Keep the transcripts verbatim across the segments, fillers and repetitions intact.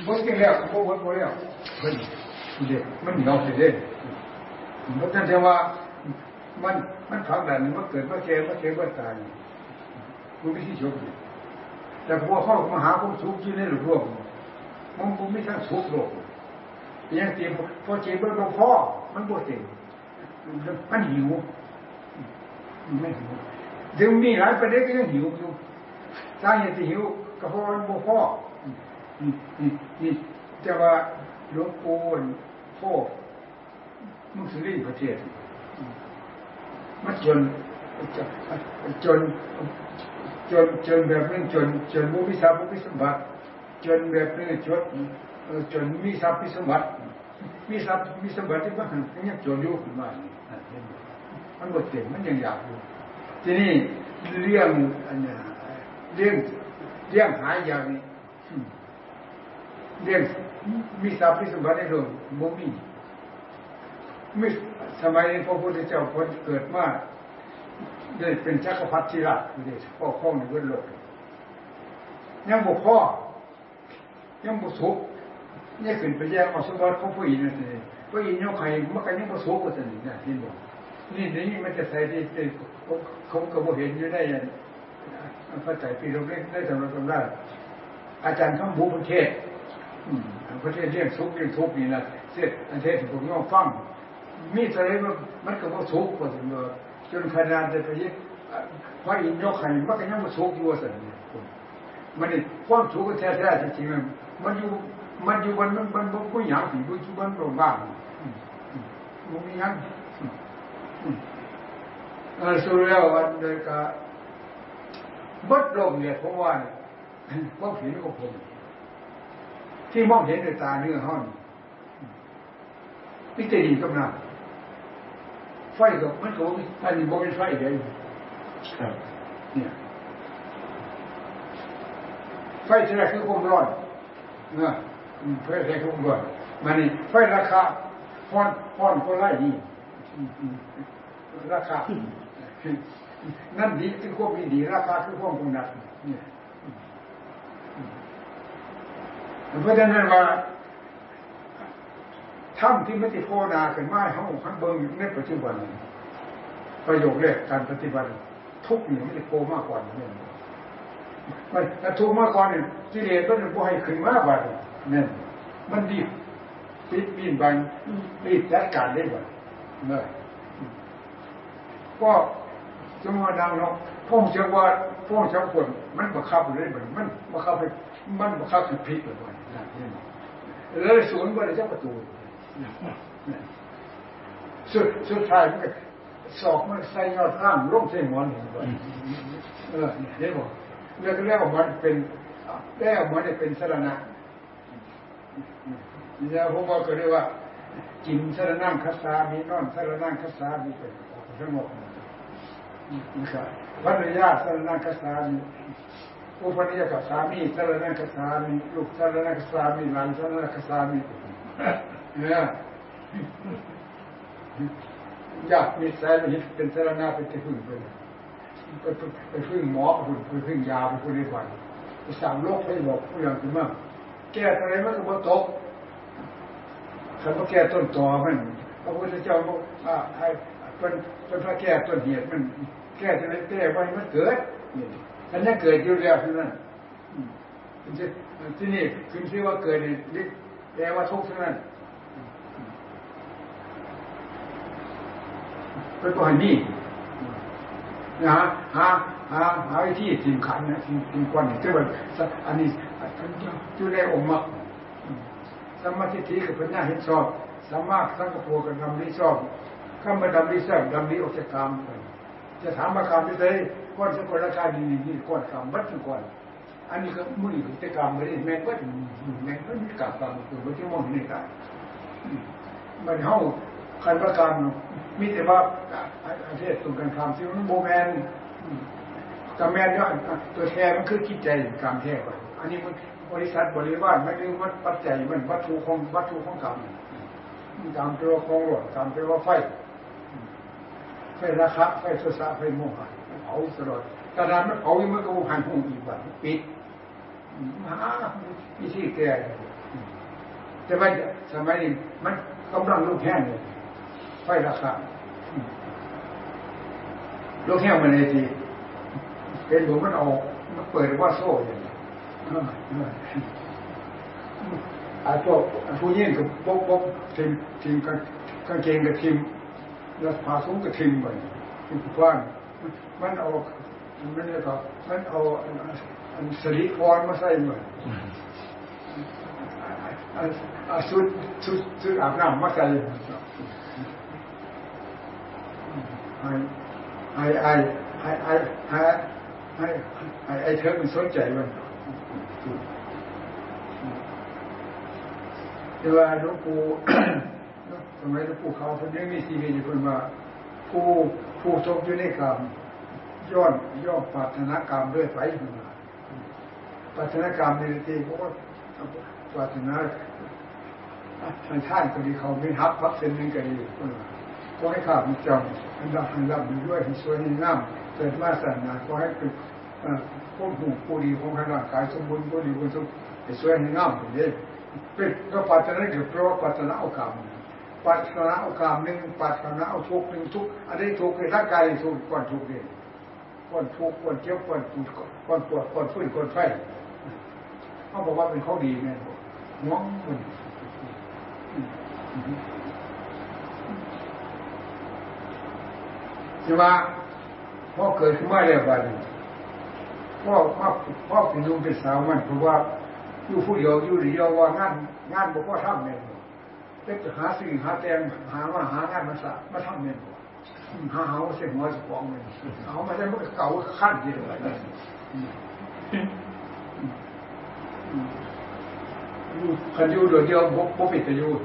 บดกินแล้วบดบดบดแล้วเฮ้ยเด็กมันเหนียวเสียเด้มันนั่นจะว่ามันมันพักดันมันเกิดมาเจ็บมาเจ็บมาตายมันไม่ใช่ชุบแต่พวกเขามาหาผมชุบที่นี่หรือพวกมันผมไม่ทั้งชุบโลกยังเจ็บพอเจ็บมันก็พอมันปวดเจ็บมันหิวไม่หิวเดี๋ยวมีหลายประเด็นก็ยังหิวอยู่สาเหตุที่หิวก็เพราะมันบ่พอนี่นี่นี่แต่ว่าหลวงปู่พ่อมุสลิมประเทศมันจนจนจนจนแบบนั้นจนจนมุมิทรัพย์มุมิสมบัติจนแบบนี้จนจนมีทรัพย์มีสมบัติมีทรัพย์มีสมบัติที่มันยังจนอยู่ขึ้นมามันหมดเต็มมันยังอยากอยู่ทีนี้เรื่องอันนี้เรื่องเรื่องหายอย่างนี้เรื่องมีทรัพย์มีสมบัติในโลกบ่มีไม่สมัยพระพุทธเจ้าพ้นเกิดมาได้เป็นจักรพรรดิราชได้พ่อครองในเวทโลกยังบุกพ่อยังบุกสุกนี่ขึ้นไปแยกเอาสมบัติของผู้หญิงนั่นเองผู้หญิงยังใครมันก็ยังบุกสุกก็จะหนีนะที่บอกนี่นี่มันจะใส่ที่เขากระโบเห็นอยู่ได้ยังพระใจปีเราเล่นได้ทำเราทำได้อาจารย์ข้ามบูประเทศประเทศเรื่องสุกเรื่องทุกนี่นะเสียประเทศที่ผมย่อฟังมีอะไรมันมันก็บ่สุกว่าถึงว่าจนขนาดจะไปยึดพระอินทร์ยกให้มันก็ยังบ่สุกอยู่ว่าซั่นนี่มันนี่ความสุกแท้ๆจริงๆมันอยู่มันอยู่บนมันมันบ่ผู้หยังสิบ่อยู่บนโรงบ้านบ่มีหยังเออสุดแล้วอันใดก็บัดลมเนี่ยผมว่าบ่เห็นของผมที่มองเห็นด้วยตาเนื้อห้องมิเตดีกับน้ำไฟกับมันก็อันนี้บ่เป็นไฟเดียวเนี่ยไฟที่แรกคือความร้อนนะไฟแรกคือความร้อนมันนี่ไฟราคาฟอนฟอนก็ไล่ดีราคานั่นดีคือความดีดีราคาคือความคงนักเนี่ยเพราะฉะนั้นว่าถ้ำที่ไม่ติดโพนาขึ้นมาเขาขันเบิ้งในปัจจุบันประโยคแรกการปฏิบัติทุกอย่างไม่ติดโพมากกว่าเนี่ยมันถ้าทุกมากกว่าเนี่ยกิเลสก็จะพอให้ขึ้นมากกว่าเนี่ยมันดีปิดปีนบังรีบจัดการได้บ่เนี่ยก็สมมติดังเนาะพ่อเชื่อว่าพ่อเชื่อคนมันบังคับเลยบ่มันบังคับให้มันบังคับให้ผิดเลยเลยสวนบ่ได้จับประตูสุดสุดท้ายมันสอกมันใส่ยอดร่างร่มเส้นหมอนเห็นบ่เออเห็นบ่เรื่องแรกของมันเป็นแรกของมันเป็นสรณะแล้วผมก็เรียกว่ากินสรณังคัสสามีนอนสรณังคัสสามีเป็นสงบนะครับภรรยาสรณังคัสสามีอุปนิยกับสามีสรณังคัสสามีลูกสรณังคัสสามีหลานสรณังคัสสามีเนี่ยอยากมีสายมีเป็นสารณะเป็นที่พึ่งไปไปไปพึ่งหมอไปพึ่งยาไปพึ่งในฝันไปสั่งโรคให้บอกผู้อย่างถึงมากแก้อะไรมันก็บ่ตกคำว่าแก้ต้นตอมันพระพุทธเจ้าบอกอ่าให้เป็นเป็นพระแก้ต้นเหตุมันแก้จะไม่แก้ไว้มันเกิดนี่อันนี้เกิดอยู่แล้วที่นั่นที่นี่คือที่ว่าเกิดนี่แปลว่าทุกข์ที่นั่นเป็นตัวนี้นะฮะหาหาหาวิธีสิ่งขันนะสิ่งสิ่งก้อนนี่ที่ว่าอันนี้อยู่ในองค์มรรคสมาธิที่กับปัญญาเห็นชอบสามารถสังกปรกับดำริชอบข้ามาดำริแทรกดำริออกจากกรรมจะถามมาคำที่ใดก้อนสังกปรราคาดีนี่ก้อนกรรมวัดก้อนอันนี้ก็มุ่งถึงจะกรรมไม่ได้แม้ก็แม้ก็มีกรรมกรรมคือว่าที่มองเห็นได้มันเฮาคันประการมีแต่ว่าประเทศตรงกันข้ามที่มันโบแมนกับแมนเนี่ยตัวแทนมันคือคิดใจการแท้ก่อนอันนี้มันบริษัทบริวารไม่ได้วัดปัจจัยมันวัตถุของวัตถุของกรรมกรรมเป็นว่าของหลอดกรรมเป็นว่าไฟไฟราคะไฟโทสะไฟโมหะเผาตลอดกระดานมันเผายังไม่กระหันหงอีกวันปิดหาวิธีแก้แต่ว่าสมัยนี้มันกำลังลุกแห้งเลยไฟราคาลุกแห้งมันเลยทีเป็นหลวงมันเอามันเปิดว่าโซ่อย่างนี้อาพวกผู้ยิ่งกับพวกพวกทีมทีมกางเกงกับทีมแล้วผ้าสูงกับทีมไปทีมกว้างมันเอามันเนี่ยก็มันเอาอันสลิปอนมาใส่เหมือนอันชุดชุดชุดอาบน้ำมาใส่ไอ้ไอ้ไอ้ไอ้ไอ้ไอ้ไอ้ไอ้ไอ้เธอมันสนใจมันแต่ว่าหลวงปู่สมัยหลวงปู่เขาคนนี้มีชีวิตอยู่คนว่าผู้ผู้ทรงอยู่ในกรรมย้อนย่อมปรารถนากรรมด้วยไฟมาปรารถนากรรมในที่เพราะว่าปรารถนาทางท่านก็ดีเขาไม่ฮับพักเส้นนึงก็ดีก็ให้ข้าพเจ้าอันดับอันดับอยู่ด้วยที่สวยงามเกิดมาศาสนาก็ให้เป็นผู้หูผู้ดีของร่างกายสมบูรณ์ผู้ดีผู้สมบูรณ์สวยงามอย่างนี้เป็นก็ปรารถนาเกิดเพราะว่าปรารถนาเอากรรมปรารถนาเอากรรมหนึ่งปรารถนาเอาทุกหนึ่งทุกอันนี้ทุกในร่างกายทุกก่อนทุกเองก่อนทุกก่อนเจ็บก่อนปวดก่อนปวดก่อนฟื้นก่อนไฟเขาบอกว่าเป็นข้อดีไงน้องมันใช่ไหมพ่อเกิดขึ้นมาแล้วบ้านพ่อพ่อพ่อเป็นลุงเป็นสาวมันเพราะว่าอยู่ผู้เดียวอยู่เดียวว่างานงานบอกว่าทำเนี่ยเด็กหาสิ่งหาแตงหาว่าหางานมาสะมาทำเนี่ยหาเอาเสียหัวสปองเลยเอามาได้มันเก่าขั้นที่เลยคันอยู่โดยเดียวบ่บ่ปิดแต่อยู่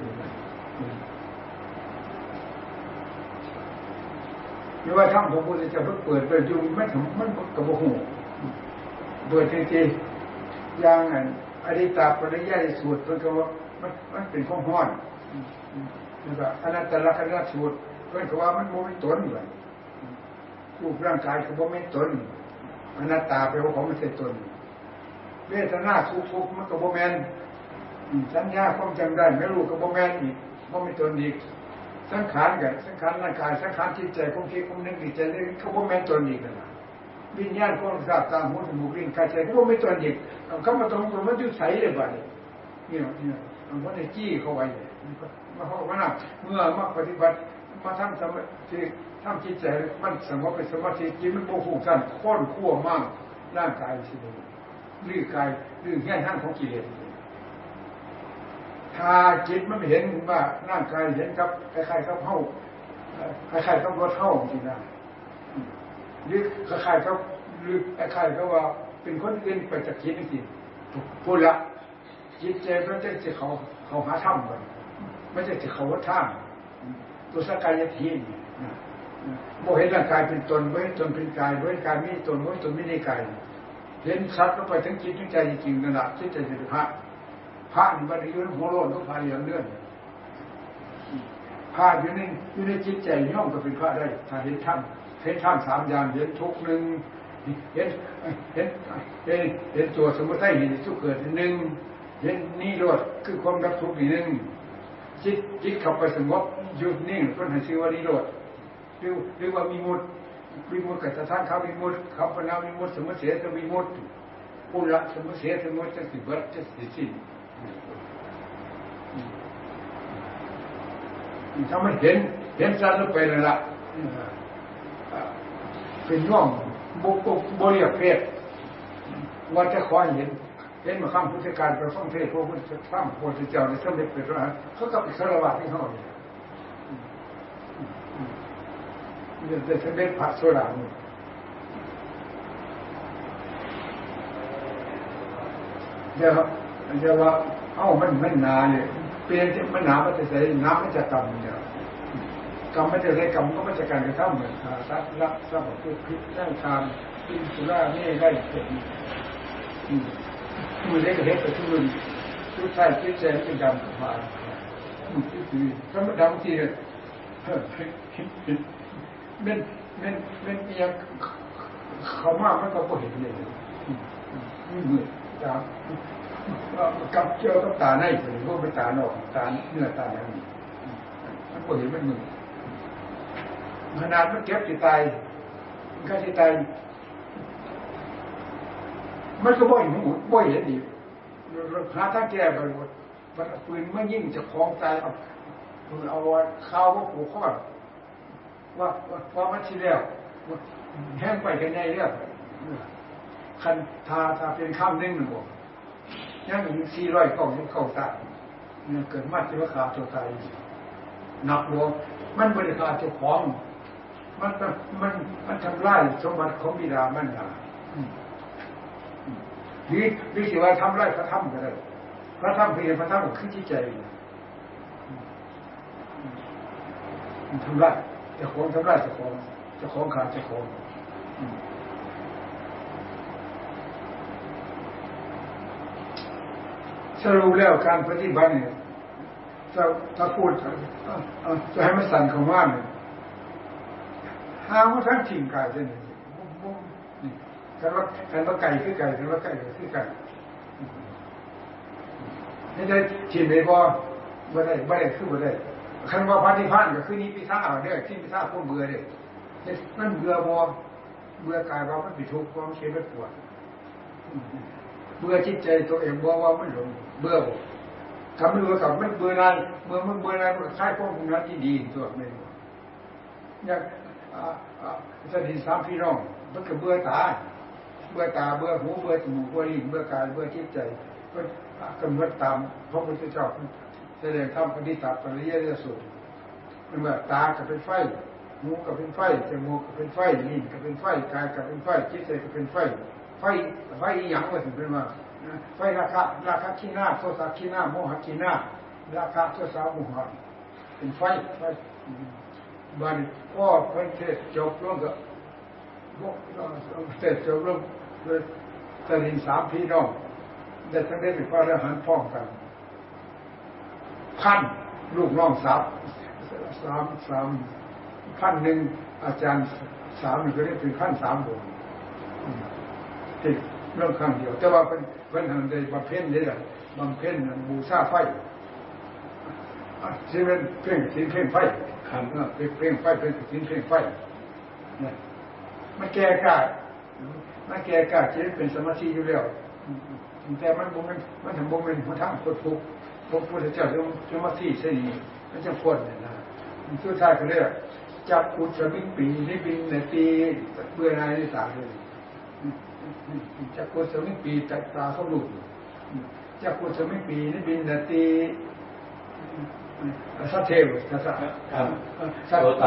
ไม่ว่าทั้งพระพุทธเจ้าเพิ่งเปิดเปิดอยู่ไม่ถึงมันกับโมโหโดยจริงๆอย่างนั้นอริตาปริยายสูตรเป็นก็ว่ามันมันเป็นข้องห้อนนี่ก็อนัตตลักษณะสูตรเพิ่นก็ว่ามันโมไม่ตนเลยรูปร่างกายคือโมไม่ตนอนัตตาแปลว่าของไม่ใช่ตนเวทนาทุกทุกมันก็โมแมนสัญญาความจำได้ไม่รู้ก็โมแมนอีกโมไม่ตนอีกสังขารกับสังขารร่างกายสังขารจิตใจความคิดความนึกจิตใจนี่เขาโมแมนตนอีกนะวิญญาณความทราบตามหูจมูกลิ้นกายใจเขาโมไม่ตนอีกเขามาตรงตรงมันยุติใสเลยบ้างเนี่ยเนี่ยมันก็ได้จี้เข้าไว้มาเขาว่าน่ะเมื่อมาปฏิบัติมาทำสมาธิทำจิตใจมันสงบเป็นสมาธิจิตมันโมฟุ้งซ่านค้นคั่วมากร่างกายสิเลยลื่นกายลื่นแง่ท่านของกิเลสถ้าจิตมันไม่เห็นว่าร่างกายเห็นครับคล้ายๆกับเฮ้าคล้ายๆกับรถเฮ้าจริงนะหรือคล้ายๆกับหรือคล้ายๆกับว่าเป็นคนอื่นไปจากจิตจริงๆพูดละจิตใจมันจะจะเขาเขาหาถ้ำกันไม่ใช่จะเขาวัดท่ามตัวสกายทีนโมเห็นร่างกายเป็นตนไม่เห็นตนเป็นกายไม่เห็นกายไม่ตนไม่เห็นตนไม่ได้กายเห็นชัดก็ไปทั้งจิตทั้งใจจริงๆนั่นแหละจิตใจเป็นพระพระนี่มันอยู่ในหัวโลนก็พาเรื่องเรื่องพระอยู่ในอยู่ในจิตใจย่อมก็เป็นพระได้ถ้าเห็นท่านเห็นท่านสามอย่างเห็นทุกหนึ่งเห็นเห็นเห็นเห็นตัวสมุทัยเห็นทุกเกิดหนึ่งเห็นนิโรธคือความดับทุกข์อีกหนึ่งจิตจิตเข้าไปสงบหยุดนิ่งต้นให้ชื่อว่านิโรธหรือหรือว่ามีมุตมีมุตกับสถานเขามีมุตเขาพนามีมุตสมุทเสสมีมุตปุระสมุทเสสมุตจะสิบวัตจะสิสิ้นถ้าไม่เห็นเห็นชัดแล้วไปนั่นละเป็นย่อมบุกบุกบริยเพศว่าจะขอเห็นเห็นมาข้ามพุทธการไปฟังเทศพระพุทธข้ามพระพุทธเจ้าในสมเด็จพระราเขากับอิสระวะที่เขาเนี่ยจะสมเด็จพระโสดาบันเดี๋ยวเดี๋ยวว่าเอ้ามันมันหนาเนี่ยเปลี่ยนมันหนามันจะใส่น้ำมันจะต่ำเนี่ยกรรมไม่จะใส่กรรมก็ไม่จะการกระทำเหมือนขาซัดละซับพิษพิษนั่งทานกินสุรานี่ได้เสร็จมือเล็กเล็กแต่ทุกคนทุกท่านคิดใจเป็นดำมาคือถ้ามันดำทีเนี่ยเม่นเม่นเม่นยังเขามากมันก็พอเห็นเลยมือดำกับเจ้ากับตาในหรือว่าเป็นตานอกตาเนื้อตาอย่างนี้มันก็เห็นมันมึงขนาดมันเก็บจิตใจมันก็จิตใจมันก็บ่อยหมุนบ่อยเห็นดีหาทางแก้ไปหมดมันปืนมันยิ่งจะคล้องใจเอาเอาข้าวมาผูกข้อว่าว่ามันชิแล้วแห้งไปกันไงเรื่องคันทาทาเป็นข้ามนึ่งหนึ่งบอกยังอยู่สี่ร้อยกล่องยังเข้าตาเนี่ยเกิดมาที่ว่าขาดตัวตายหนักหัวมันบริการเจ้าของมันมันมันทำลายสมบัติของบิดามันนะหรือหรือสิว่าทำลายพระธรรมก็ได้พระธรรมเพียงพระธรรมคือที่ใจมันทำลายเจ้าของทำลายเจ้าของเจ้าของขาดเจ้าของสรุปแล้วการปฏิบัติเนี่ยถ้าถ้าพูดจะให้มันสั่นของว่าเนี่ยห้ามว่าทั้งทิ้งกายจะเนี่ยกันว่ากันว่าไก่คือไก่กันว่าไก่คือไก่ไม่ได้ทิ้งไปบ่บ่ได้บ่ได้คือบ่ได้คันว่าพันธิพันก็คือนี้พิธาเนี่ยที่พิธาพวกเบื่อเนี่ยมันเบื่อบ่เบื่อกายว่ามันปิดทุกข์ว่ามันเสียมันปวดเบื่อจิตใจตัวเองบ่ว่ามันหลงเบื่อบ่ทำให้รู้กับมันเบื่อนานเมื่อมันเบื่อนานมันคล้ายพวกคุณนั้นที่ดีตัวไม่รู้อย่างสถิตสามพี่น้องมันก็เบื่อตาเบื่อตาเบื่อหูเบื่อจมูกเบื่อลิ้นเบื่อกายเบื่อจิตใจก็กำหนดตามพระพุทธเจ้าแสดงธรรมปฏิตัดปริยยสูตรมันว่าตาก็เป็นไฟหูก็เป็นไฟจมูกก็เป็นไฟลิ้นก็เป็นไฟกายก็เป็นไฟจิตใจก็เป็นไฟไฟไฟอีหยังว่าถึงเป็นว่าไฟราคะราคะขี้หน้าโทสะขี้หน้าโมหะขี้หน้าราคะโทสะโมหะเป็นไฟไฟบ้านพ่อเพิ่นเทศจบลงก็บอกเทศจบลงเลยสลินสามพี่น้องได้ทั้งได้เป็นพระอรหันต์พร้อมกันพันลูกน้องสามสามสามพันหนึ่งอาจารย์สามก็ได้เป็นพันสามคนติดเรื่องข้างเดียวแต่ว่าเป็นเป็นทางใดบำเพ็ญนี่แหละบำเพ็ญบูชาไฟที่เป็นเพ่งสินเพ่งไฟเป็นเพ่งไฟเป็นสินเพ่งไฟเนี่ยมันแก่กล้ามันแก่กล้าจะเป็นสมาธิอยู่แล้วแต่มันบ่มันมันทำบ่มันมันทำคนทุกข์พระพุทธเจ้าจะสมาธิเสียนี่มันจะพ้นเนี่ยนะมันสุดท้ายก็เรียกจับกุศลปีนิบินในตีเบื่อหน่ายในสามเลยจักกุศลปีตตาเขาหลุดจักกุศลปีนิบินนาตีสัตเทวสัตตะสัตตะ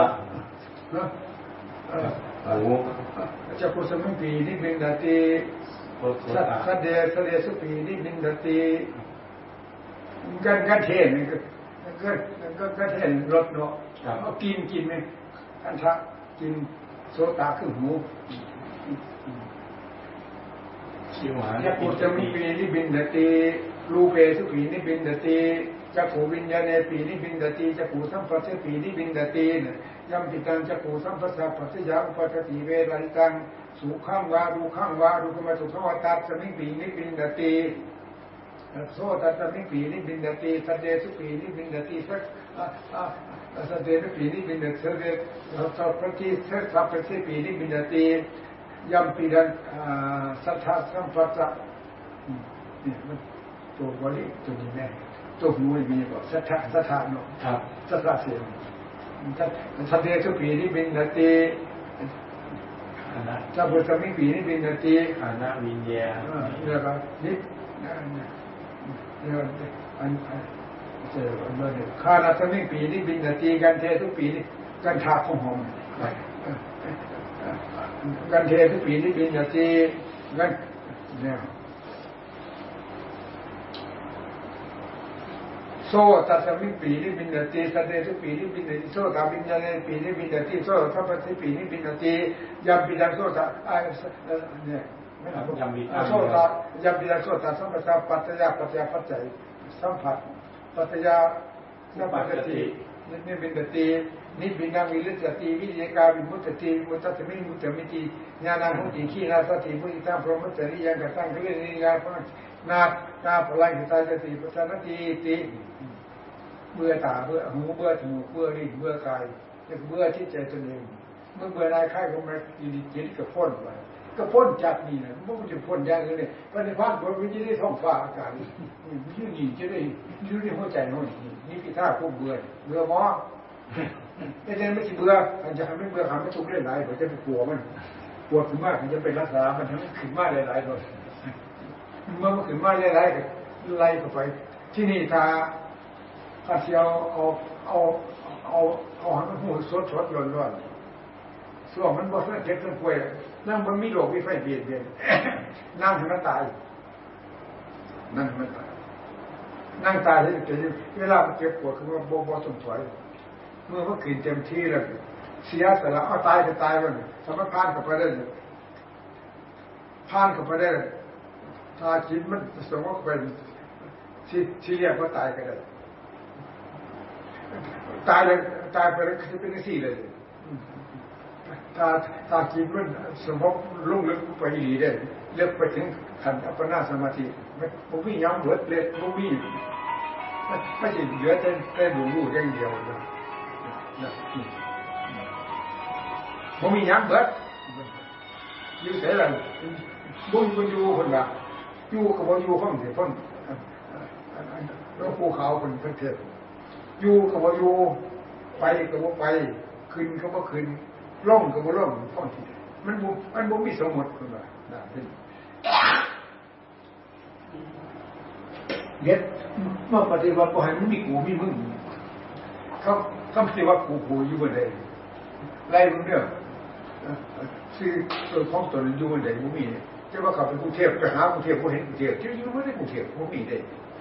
จักกุศลปีนิบินนาตีสัตเดสัตเดสุปีนิบินนาตีกันกันเทนก็ก็ก็ก็เทนรถเนาะเอากินกินไหมกันทะกินโสตาคือหูจักขุสมิปีนิบินดติรูเปสุปีนิบินดติจักขุวิญญาณปีนิบินดติจักขุสัมปัสสปีนิบินดติยัมปิตังจักขุสัมปัสสะปัสสยาอุปาทติเวรริตังสุขังวาดูขังวาดูกรรมสุขวัตตัสมิปีนิบินดติโสตัสมิปีนิบินดติสัตเดสุปีนิบินดติสักสัตเดสุปีนิบินดติสัตเดสัพพติสัพสัพพติปีนิบินดติยัมปีดันสัทธาสัมปัสสะนี่มันตัวบริตัวนี้แน่ตัวหูไม่มีบอกสัทธาสัทธาเนาะครับสัทธาเสียงสัตเดสุปีนิบินดติถ้าบุตรมีปีนิบินดติอานาวิญญาเนี่ยครับนี่เนี่ยอันเจออันนั้นข้าราชมีปีนิบินดติกันเททุกปีนี่กันทาของหอมกันเททุกปีนิบินดติกันเนี่ยโซตัสมิปีนิบินดติสัตเดทุปีนิบินดติโซตาวิญญาณปีนิบินดติโซทัพพติปีนิบินดติยัมปิดังโซตาเนี่ยไม่หายัมปิโซตายัมปิดังโซตาสัมปัสสะปัจจยาปัจจยาปัจจัยสัมผัสปัจจยาสัมปัสสตินิบินดตินิบินาวิริสติวิริยกาวิมุตติมุตติมิมุตติมิติญาณังหุติขีนาสติมุติตาพรหมจริยังกตังเรื่องนิยาพังนาตาอะไรตาจะตีปัจนาทีตีเบื่อตาเบื่อหูเบื่อจมูกเบื่อลิ้นเบื่อกายเบื่อที่ใจตนเองเมื่อเบื่อรายค่ายของมันดีจิตก็พ้นไปก็พ้นจากนี่นะมันจะพ้นอย่างนี้พระนิพพานพ้นวิจิตรท้องฟ้าอากาศยืดหยิ่งจะได้ยืดในหัวใจน้อยนี่คือท่าพวกเบื่อเบื่อมอไม่ใช่ไม่ใช่เบื่อมันจะทำให้เบื่อทำให้ทุกข์ได้หลายผมจะไปกลัวมันปวดขึ้นมากมันจะไปรักษามันทำให้ขึ้นมากได้หลายเลยเมื่อมันขึ้นมากได้หลายก็ไล่เข้าไปที่นี่ถ้าถ้าเที่ยวเอาเอาเอาเอาหันหัวสดสดร้อนร้อนส่วนมันบ่เสื่อมเจ็บเสื่อมป่วยนั่งมันมีโรคมีไฟเบียดเบียนนั่งให้มันตายนั่งให้มันตายนั่งตายที่จะเวลามันเจ็บปวดคือว่าบ่บ่ต้องถอยเมื่อมันขืนเต็มที่แล้วเสียสละเอาตายก็ตายมันสามารถผ่านเข้าไปได้ผ่านเข้าไปได้ถ้าจิตมันสงบเป็นที่ที่เรียกว่าตายก็ได้ตายเลยตายไปแล้วจะเป็นสี่เลยถ้าถ้าจิตมันสงบลุ่งลึกไปดีได้เลือกไปถึงขันอัปปนาสมาธิไม่ไม่มีย้ำเหลือเล็ดไม่มีไม่ใช่เหลือแต่แต่ดูรู้อย่างเดียวนะไม่มีย้ำเหลืออยู่เสียแล้วบุญบุญอยู่คนละอยู่กับบุญอยู่ข้างเดียวคนแล้วภูเขาคนเป็นเทพอยู่กับบุญอยู่ไปกับบุญไปขึ้นกับบุญขึ้นล่องกับบุญล่องข้างที่มันบุมันบุมีสมมติคนละนะเด็ดเมื่อปฏิบัติพอให้มันมีกูมีมึงเขาเขาคิดว่ากูกูอยู่บนใดไล่มึงเนี่ยชื่อตัวของตัวนั้นอยู่บนใดมึงมีจะว่าเขาเป็นกูเทพไปหากูเทพกูเห็นกูเทพจะอยู่ไม่ได้กูเทพมึงมีได้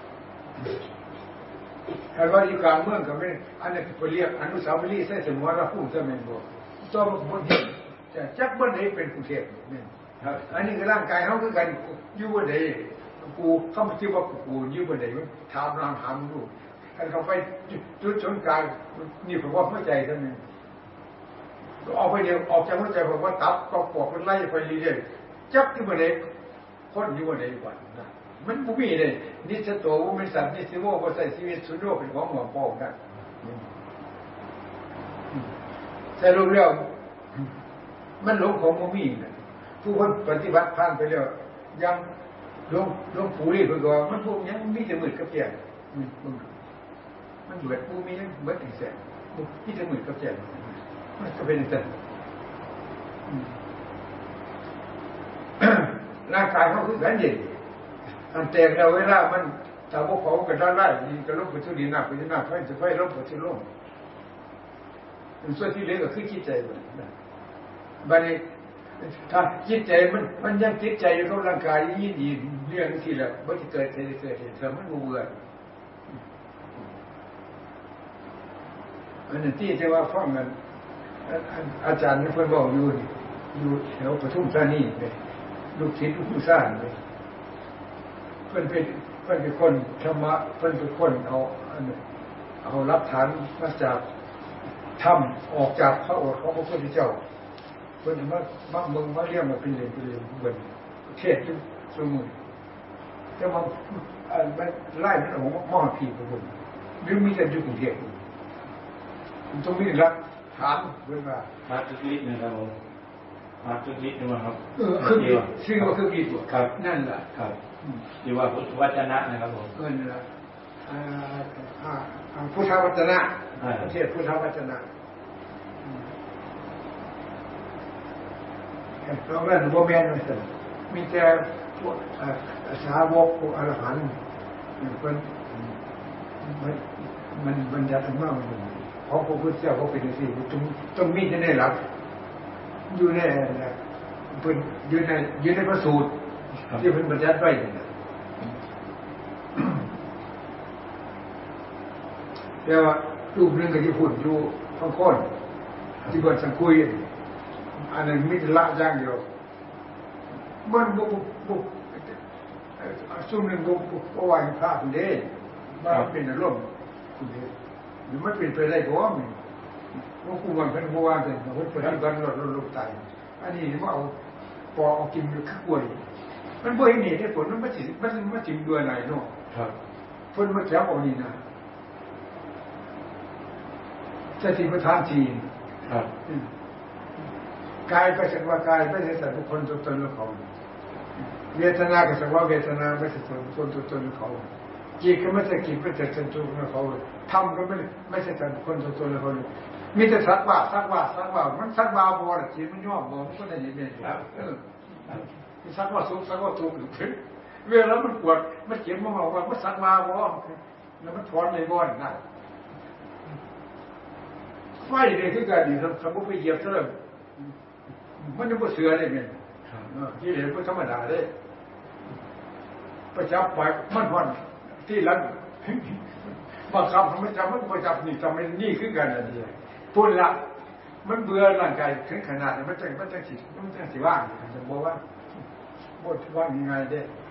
แต่ว่าอยู่กลางเมืองก็ไม่อันนี้เขาเรียกอนุสาวรีย์ใส่สมรภูมิจะเป็นบ่ตัวมันบนเทพจะจักบนใดเป็นกูเทพเนี่ยอันนี้ก็ร่างกายเขาคือกันอยู่บนใดกูเขาไม่คิดว่ากูยืมบนไหนมันถามนางถามดูถ้าเขาไปจุดชนกลางนี่ผมว่าเข้าใจท่านนึงออกไปเดียวออกจากหัวใจผมว่าตับก็ปอกมันไล่ไปเรื่อยๆจับอยู่บนไหนคนอยู่บนไหนก่อนนะมันบุบีเลยนิสโตวุมันสัตว์นิสิโวก็ใส่ชีวิตสุดโลกเป็นของหัวโป่งนะใช่รู้เรื่องมันหลงของบุบีนะผู้คนปฏิบัติผ่านไปแล้วยังหลวงหลวงปู่นี่เพิ่งก็มันพวกยังมีแต่มืดกับแก่มันมันเหมือนปู่มียังเหมือนถึงแสงมีแต่มืดกับแก่มันก็เป็นแต่ร่างกายเขาคือกันเย็นอันแต่เราเวลามันถ้าพวกเขากันด้านไล่ยิงกระลบไปทุลีหนักไปที่หนักไฟจะไฟลบไปที่ลมส่วนที่เหลือก็คือจิตใจมันบัดนี้ถ้าจิตใจมันมันยังจิตใจอยู่กับร่างกายยิ่งดีเรื่องที่แล้วไม่จะเกิดเกิดเกิดเกิดมันเบื่ออันนั้นที่จะว่าฟังกันอาจารย์เพื่อนบอกอยู่อยู่แถวปทุมธานีเลยลูกศิษย์ลูกผู้สร้างเลยเพื่อนเป็นเพื่อนเป็นคนธรรมะเพื่อนเป็นคนเอาเอารับฐานมาจากถ้ำออกจากพระโอษฐ์ของพระพุทธเจ้าเพื่อนมามาเมืองมาเรียกมาเป็นเรื่องเป็นเรื่องเหมือนเทศทุกสมุนแต่มันมันไล่มันออกมอผีไปหมดหรือมีแต่อยู่กรุงเทพตรงนี้รักฐานเพื่อนว่าพระทุกฤทธิ์นะครับผมพระทุกฤทธิ์นะครับเออคือชื่อว่าคือฤทธิ์ครับนั่นแหละครับที่ว่าพุทธวจนะนะครับผมเออนั่นแหละพุทธวจนะประเทศพุทธวจนะเราเล่นโบแมนไม่ใช่มีแต่พวกสาวกพวกอรหันต์มันมันมันบรรยัติมากเลยเขาพระพุทธเจ้าเขาเป็นสิ่งที่ต้องมีจะได้รับอยู่ในเป็นอยู่ในอยู่ในพระสูตรที่เป็นบรรยัติไว้เนี่ยแต่ว่ารูปนึงก็ที่พูดอยู่ข้างค้นที่บนสังคุยอันนั้นมิตรละอย่างเดียวมันบุบบุบซุ่มหนึ่งบุบบุบเอาไว้พระคุณเด้มาเป็นอารมณ์คุณเด้หรือไม่เป็นไปได้ก็ว่ามีว่าคู่วันเป็นคู่วันเป็นคนปฏิบัติลดลดลดตายอันนี้ว่าเอาปอเอากินอยู่ข้าวกล้วยมันบ่เห็นเหตุผลมันไม่จิมันมันจิเบื่อไหนเนาะครับเพิ่นมาแถวเอานี่นะสติปัฏฐานจีนครับกายก็สักว่ากายไม่ใช่สัตว์บุคคลตัวตนของเขาเวทนาก็สักว่าเวทนาไม่ใช่สัตว์บุคคลตัวตนของเขาจิตก็ไม่ใช่จิตไม่ใช่สัตว์ตัวตนของเขาธรรมก็ไม่ไม่ใช่สัตว์บุคคลตัวตนของเขามีแต่สักว่าสักว่าสักว่ามันสักว่าบอลจิตมันย่อมบอลมันก็ได้เห็นเองครับสักว่าสุขสักว่าทุกข์ถึงเวลามันปวดมันเจ็บมันบอกว่ามันสักว่าบอลแล้วมันถอนในบอลได้ไฟเนี่ยคือการดีสมมติไปเหยียบเท่าไหร่มันจะบ่เสือได้ไงที่เห็นมันธรรมดาได้ประจับไปมันผ่อนที่รันบางคำมันจำมันประจับนี่จำมันนี่คือกันอะไรพูดละมันเบื่อร่างกายถึงขนาดมันจะมันจะสิมันจะสิว่างจะบอกว่าบทว่างยังไงได้